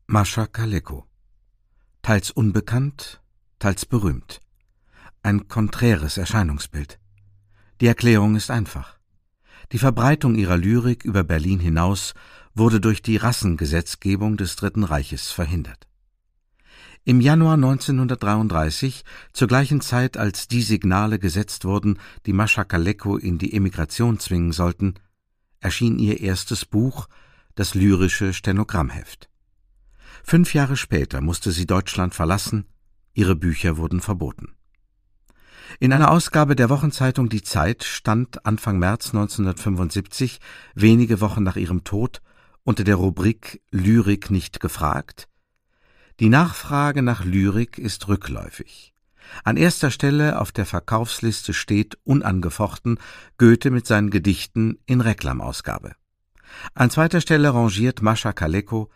Mascha Kaleko. Teils unbekannt, teils berühmt. Ein konträres Erscheinungsbild. Die Erklärung ist einfach. Die Verbreitung ihrer Lyrik über Berlin hinaus wurde durch die Rassengesetzgebung des Dritten Reiches verhindert. Im Januar 1933, zur gleichen Zeit, als die Signale gesetzt wurden, die Mascha Kaleko in die Emigration zwingen sollten, erschien ihr erstes Buch, das lyrische Stenogrammheft. 5 Jahre später musste sie Deutschland verlassen, ihre Bücher wurden verboten. In einer Ausgabe der Wochenzeitung Die Zeit stand Anfang März 1975, wenige Wochen nach ihrem Tod, unter der Rubrik »Lyrik nicht gefragt«: Die Nachfrage nach Lyrik ist rückläufig. An erster Stelle auf der Verkaufsliste steht unangefochten Goethe mit seinen Gedichten in Reklamausgabe. An zweiter Stelle rangiert Mascha Kaleko